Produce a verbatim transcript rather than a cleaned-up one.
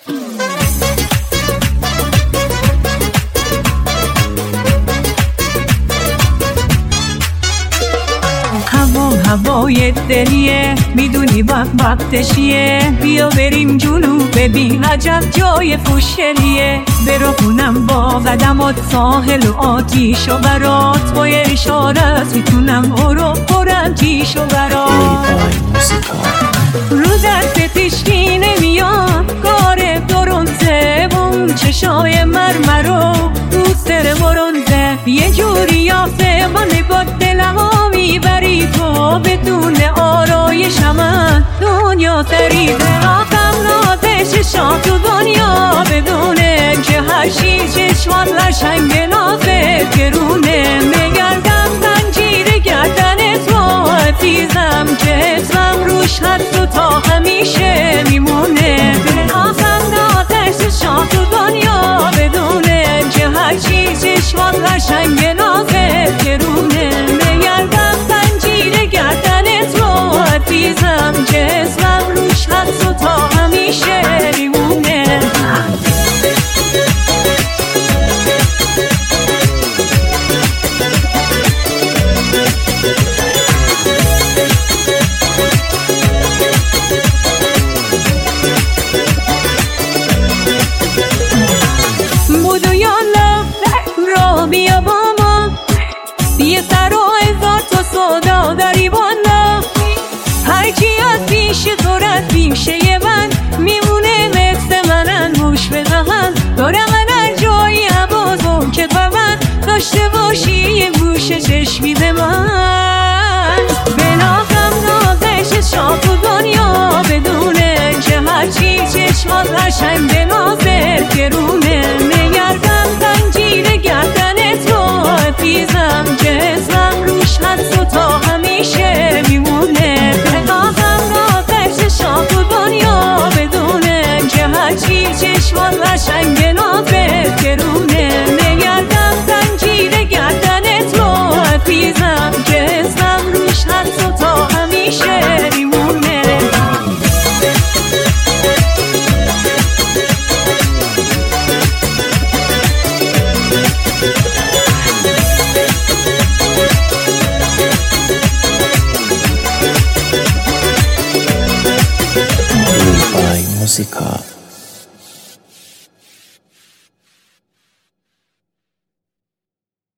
هوای دلیه میدونی وقت وقتشیه، بیا بریم جنوب ببین عجب جای فوشلیه. برو خونم با قدمات ساحل و آتیش و برات، با یه اشارت میتونم برو برم تیش و برات. رو دست تشکی نمیاد کار درونزه، اون چشای مرمرو دوستر برونزه، یه جوری آسمانه با دلمو میبری تو، بدون آرایشم من دنیا سریده. آقم نازش شاه تو دنیا بدونه که هر چی چشمان قشنگ نازه گرونه. میگردم زنجیر گردن تو عزیزم که اسمم روش هست و تا همیشه میمونه. آقم نازش شاه تو دنیا بدونه که هر چی چشمان قشنگ نازه گرونه. میگردم زنجیر گردن تو عزیزم که اسمم روش هست و تا همیشه میمونه. بودو یالا را بیا با ما، یه سر و هزار تا صدا داری بالا، هرکی از پیش تو رد پیشه من میمونه مثل منن موش بزن. دارم من هر جایی عبازم که من داشته باشی یه گوش چشمی به من. بلاغم نازش شاه تو دنیا بدونه که هرچی چشمات قشنگ نازه گرونه. میگردم زنجیر گردن تو عزیزم که اسمم روش هست و تا همیشه میمونه. بلاغم نازش شاه تو دنیا بدونه که هرچی چشمات قشنگ نازه گرونه. میگردم زنجیر گردن تو عزیزم که اسمم روش هست و تا همیشه میمونه. Música